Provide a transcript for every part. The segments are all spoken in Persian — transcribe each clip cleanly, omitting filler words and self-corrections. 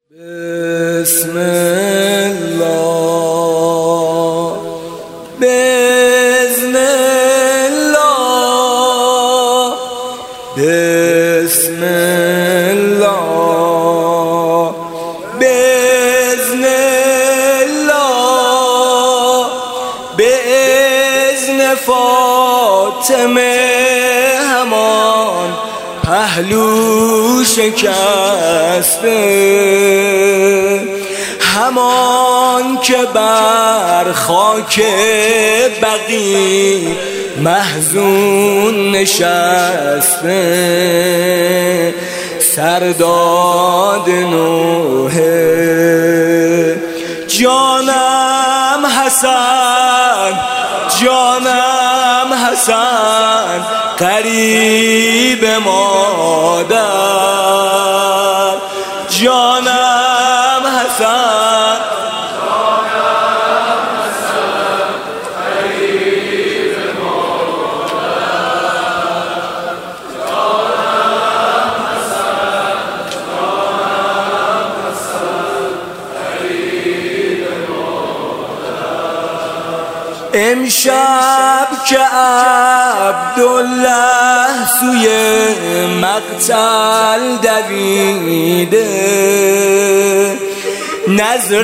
بسم الله بسم الله بسم الله بإذن الله بإذن فاطمه همان پهلو شکسته، همان که بر خاک بقیع محزون نشسته. سرداد نوح جانم حسن، جانم حسن قریب مادر، جانم حسن، جانم حسن قریب مادر، جانم حسن، جانم حسن قریب مادر. امشب که عبدالله سوی مقتل دویده، نظر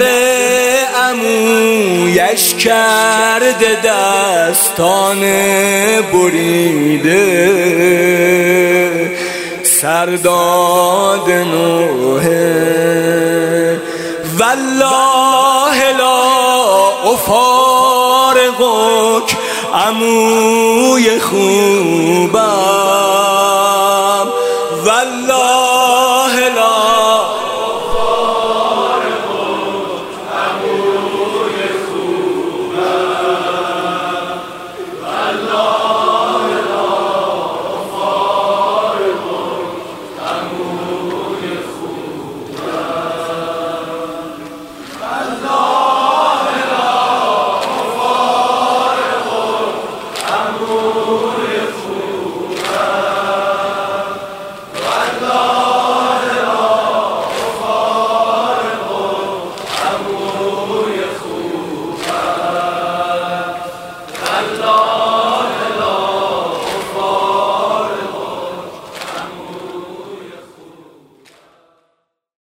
عمویش کرده دستان بریده. سرداد نوح والله لا افارقک عموی خوبم،